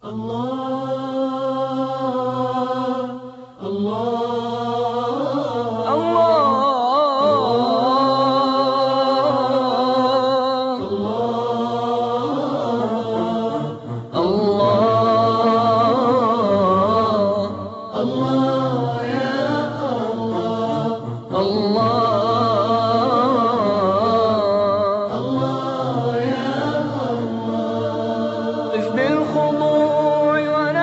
قف بالخضوع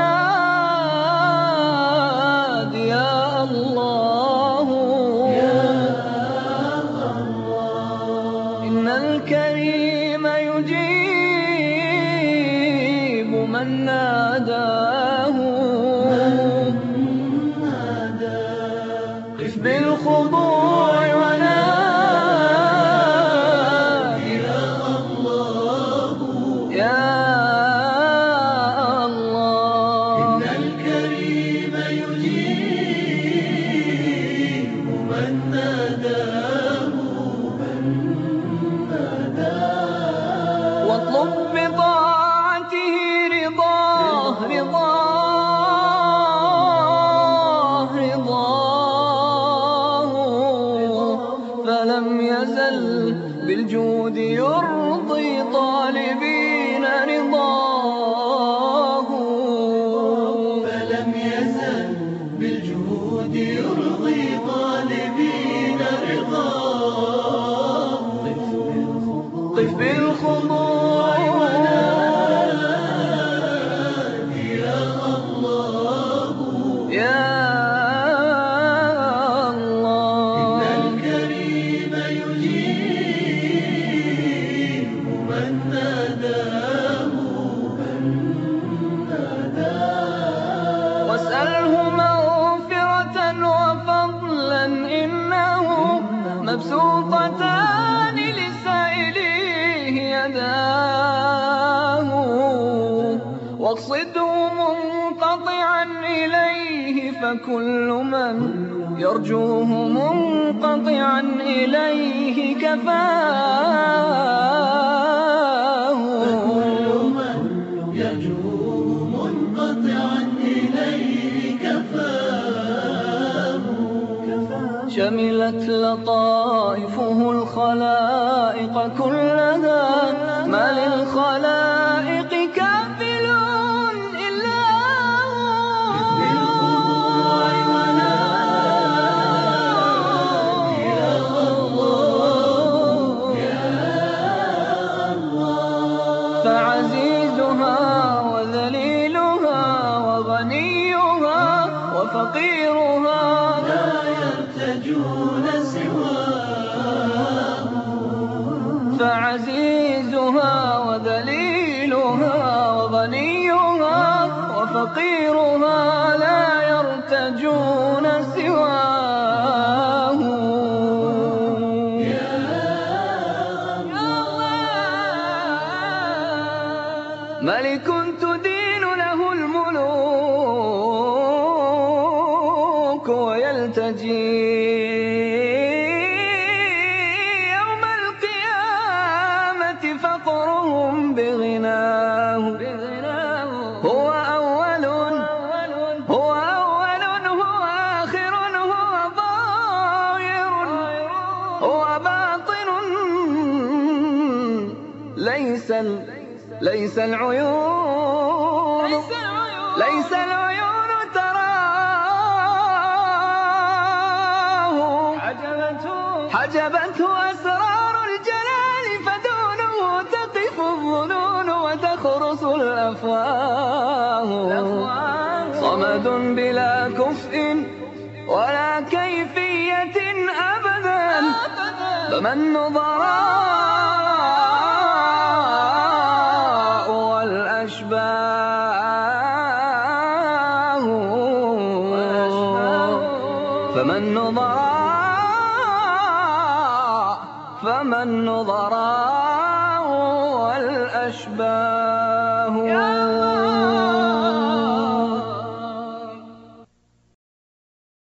ونادي يا الله إن الكريم يجيب من ناداه قف بالخضوع ونادي يا الله يا الله إن الكريم يجيب من ناداه واطلب بطاعته رضاه فلم يزل بالجود يرضي طالبين رضاه فلم يزل بالجود يرضي طالبين رضاه قف بالخضوع ونادي يا الله يا واسأله مغفرة وفضلا إنه مبسوطتان لسائليه يداه واقصده منقطعا إليه فكل من يرجوه منقطعا إليه كفاه شملت لطائفه الخلائق كلها ما للخلائق كافل إلا بالخضوع ونادي يا الله يا الله فعزيزها وذليلها وغنيها وفقيرها لا يرتجون سواه فعزيزها وذليلها وغنيها وفقيرها لا يرتجون سواه يا الله ملك تدين له الملوك ويلتجي يوم القيامة فقرهم بغناه هو أول هو آخر هو ظاهر هو باطن ليس العيون تراه حجبته أسرار الجلال فدونه تقف الظنون وتخرس الأفواه صمد بلا كفء ولا كيفية أبدا فمن نظراء والأشباه فمن نظراء والأشباه